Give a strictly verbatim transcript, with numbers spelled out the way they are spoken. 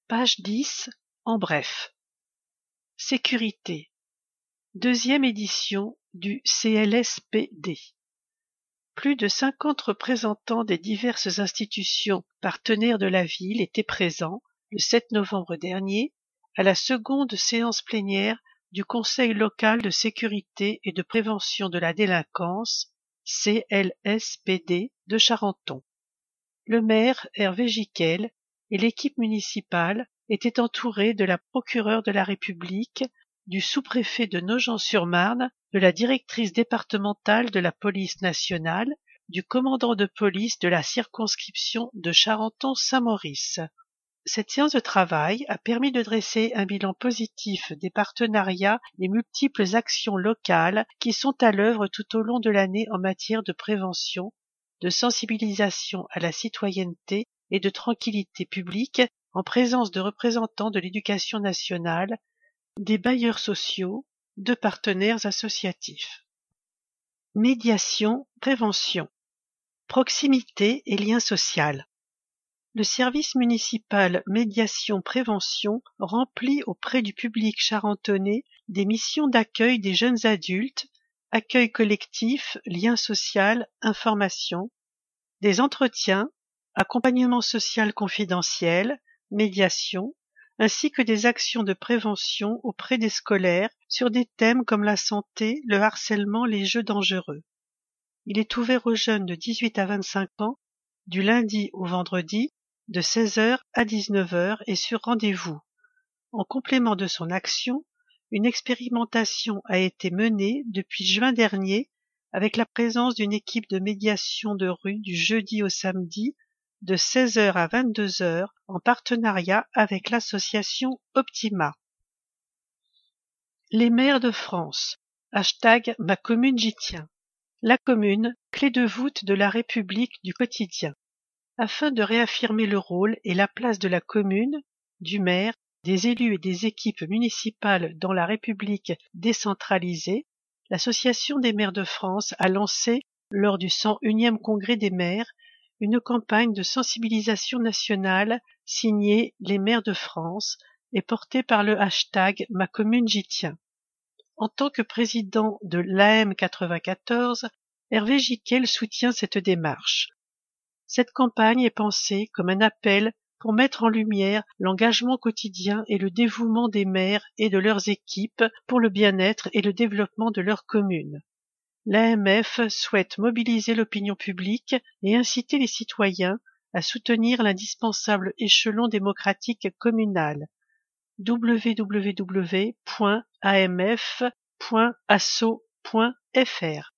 Page dix. En bref. Sécurité. Deuxième édition du C L S P D. Plus de cinquante représentants des diverses institutions partenaires de la ville étaient présents le sept novembre dernier à la seconde séance plénière du Conseil local de sécurité et de prévention de la délinquance C L S P D de Charenton. Le maire Hervé Gicquel et l'équipe municipale étaient entourés de la procureure de la République, du sous-préfet de Nogent-sur-Marne, de la directrice départementale de la police nationale, du commandant de police de la circonscription de Charenton-Saint-Maurice. Cette séance de travail a permis de dresser un bilan positif des partenariats et multiples actions locales qui sont à l'œuvre tout au long de l'année en matière de prévention, de sensibilisation à la citoyenneté et de tranquillité publique en présence de représentants de l'éducation nationale, des bailleurs sociaux, de partenaires associatifs. Médiation, prévention, proximité et lien social. Le service municipal médiation-prévention remplit auprès du public charentonnais des missions d'accueil des jeunes adultes, accueil collectif, lien social, information, des entretiens, accompagnement social confidentiel, médiation, ainsi que des actions de prévention auprès des scolaires sur des thèmes comme la santé, le harcèlement, les jeux dangereux. Il est ouvert aux jeunes de dix-huit à vingt-cinq ans, du lundi au vendredi, de seize heures à dix-neuf heures et sur rendez-vous. En complément de son action, une expérimentation a été menée depuis juin dernier avec la présence d'une équipe de médiation de rue du jeudi au samedi de seize heures à vingt-deux heures en partenariat avec l'association Optima. Les maires de France. Hashtag ma commune j'y tiens. La commune, clé de voûte de la République du quotidien. Afin de réaffirmer le rôle et la place de la commune, du maire, des élus et des équipes municipales dans la République décentralisée, l'Association des maires de France a lancé, lors du cent unième congrès des maires, une campagne de sensibilisation nationale signée Les maires de France et portée par le hashtag Ma commune j'y tiens. En tant que président de l'A M quatre-vingt-quatorze, Hervé Gicquel soutient cette démarche. Cette campagne est pensée comme un appel pour mettre en lumière l'engagement quotidien et le dévouement des maires et de leurs équipes pour le bien-être et le développement de leur commune. L'A M F souhaite mobiliser l'opinion publique et inciter les citoyens à soutenir l'indispensable échelon démocratique communal. w w w point a m f point asso point f r